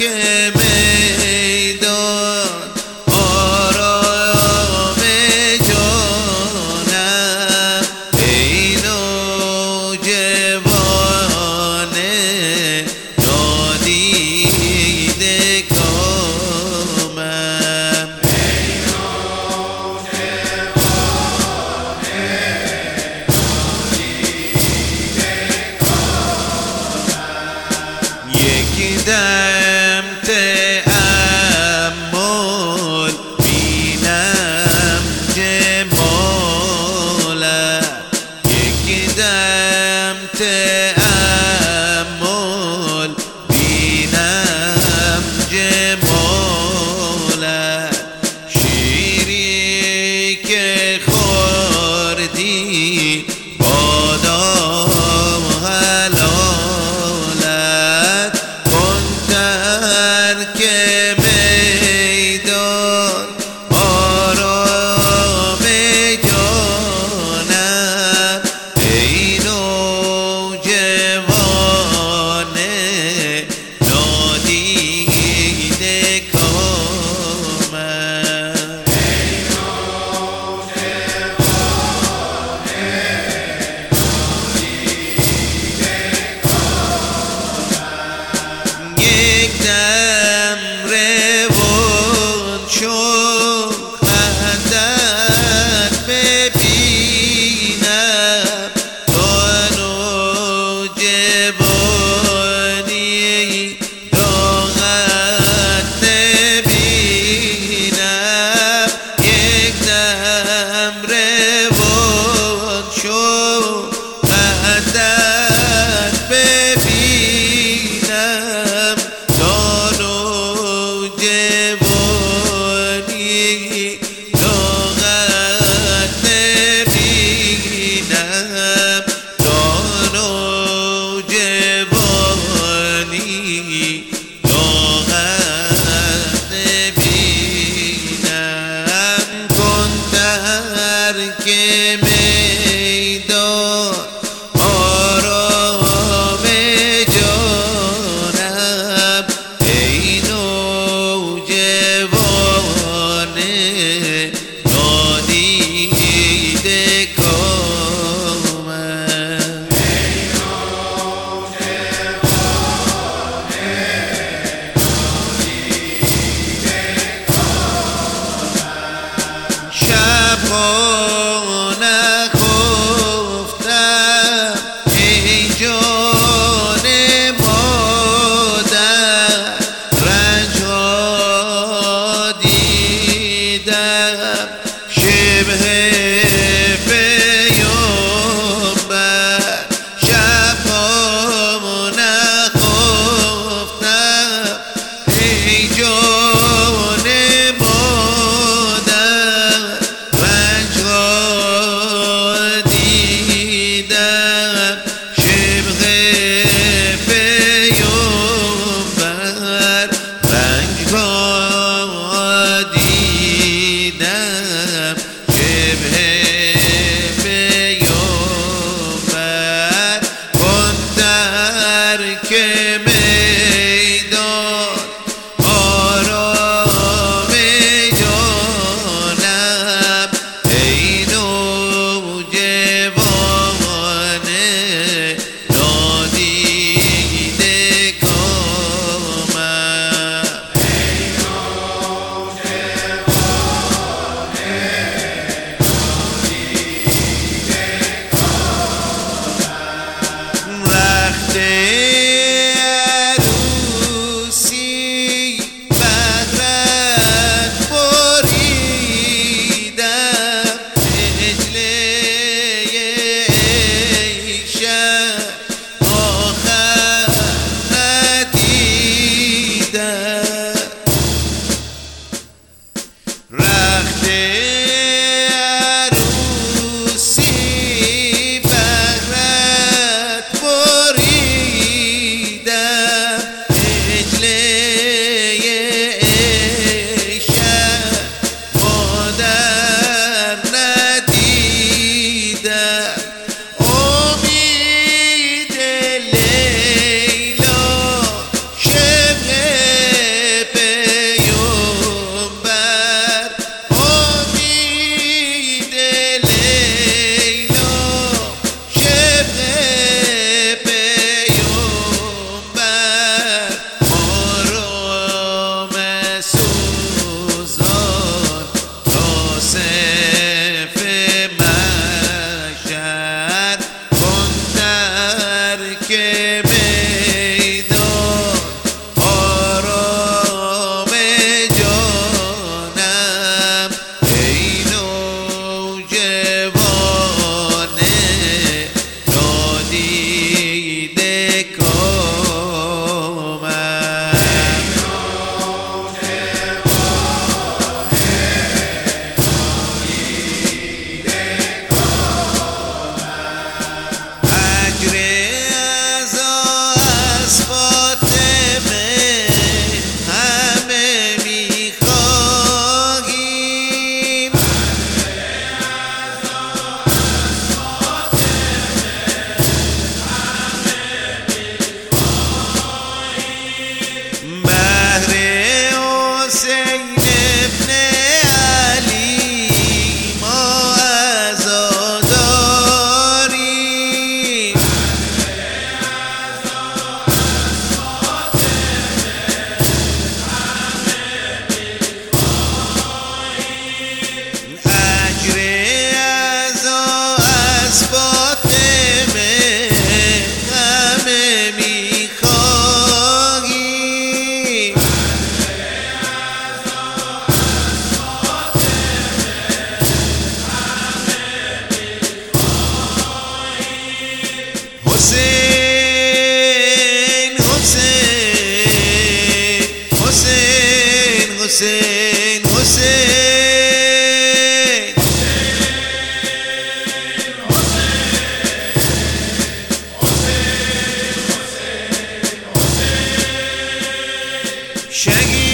که میدان آرام جانم ای نوجوانه نادیده کامم یک دم تأمل بینم جمالت یک دم تأمل بینم جمالت شیری که خوردی بادام حلالت کن ترک میدان آرام جانم ای نوجوانه نادیده کامم یک دم روان شو خندت ببینم تا نوجوانی راحت نبینم یک دم روان شو خندت ببینم تا نوجوانی راحت نبینم تا نوجوانی راحت نبینم کن ترک میدان آرام جانم ای نوجوانه نادیده کامم شبها نخفتم ای جان مادر رنجها دیدم شبه پیامبر شبها نخفتم ای جان مادر رنجها دیدم شبه پیامبر رنجها دیدم شبه پیامبر کن ترک میدان آرام جانم ای نوجوانه نادیده کامم وقت عروسی بهرت بریدم عجله عیشم آخر ندیدم رخت عروسی بهرت بریدم عجله عیشم مادر ندیدم امید لیلا شبه حسين حسين شهید